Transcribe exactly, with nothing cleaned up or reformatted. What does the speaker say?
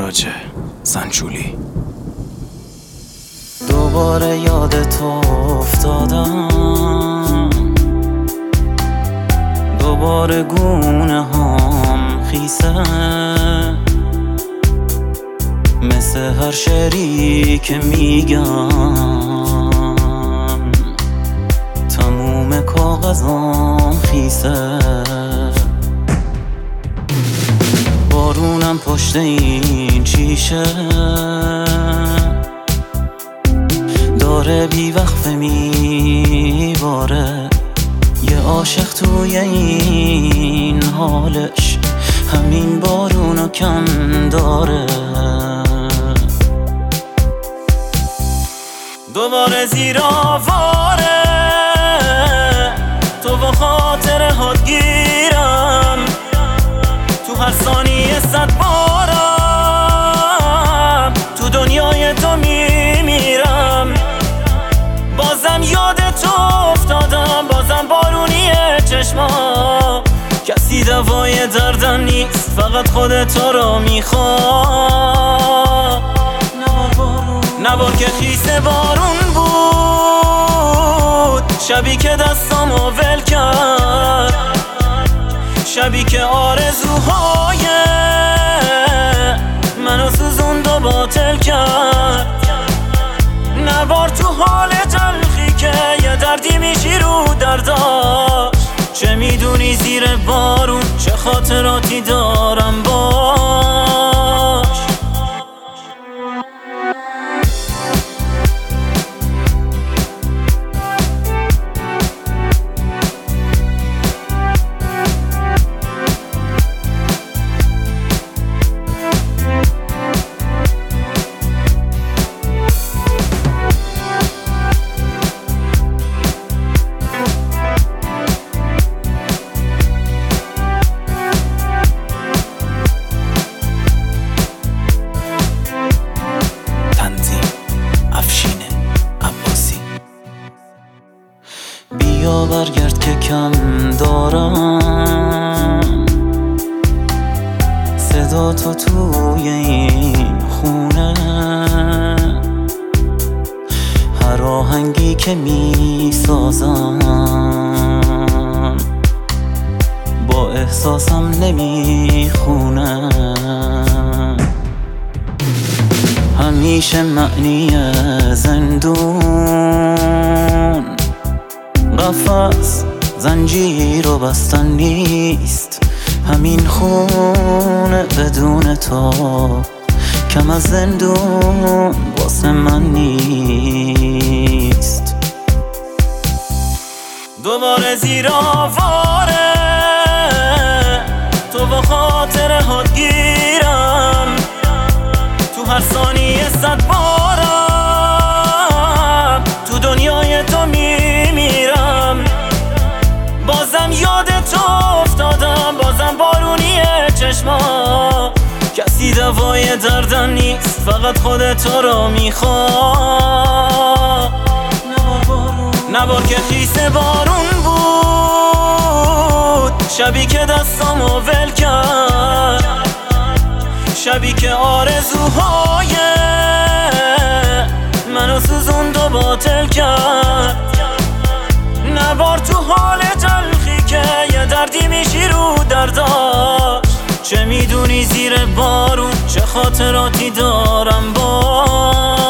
معراج زنجولی. دوباره یاد تو افتادم، دوباره گونه هم خیسه، مثل هر شعری که میگم تموم کاغذام خیسه. بارونم پشت این شیشه داره بی وقفه میباره، یه عاشق توی این حالش همین بارونو کم داره. دوباره زیر آواره تو و خاطره هات گیرم، تو هر ثانیه صد بارم تو دنیای تو میمیرم. بازم یاد تو افتادم، بازم بارونیه چشما، کسی دوای دردم نیست، فقط خود تو رو میخوام. نبار که خیس بارون بود، شبی که دستامو ول کرد، شبی که آرزوهای منو سوزوند و باطل کرد. نبار تو حال تلخی که یه دردی میشی رو درداش، چه میدونی زیر بارون چه خاطراتی دارم باش. بیا برگرد که کم دارم صدا تو توی این خونه، هر آهنگی که می سازم با احساسم نمی خونه. همیشه معنی زندون قفس زنجیر و بستن نیست، همین خونه بدون تو کم از زندون واسه من نیست. دوباره زیر آواره تو و خاطره هات گیرم، تو هر ثانیه صد بارم تو دنیای تو میمیرم. بازم یاد تو افتادم، بازم بارونیه چشما، کسی دوای دردم نیست، فقط خود تو رو میخوام. نبار که خیس بارون بود، شبی که دستامو ول کرد، شبی که آرزوهای منو سوزوند و باطل کرد. نبار تو حال تلخی که یه دردی میشی رو درداش، چه میدونی زیر بارون چه خاطراتی دارم باش.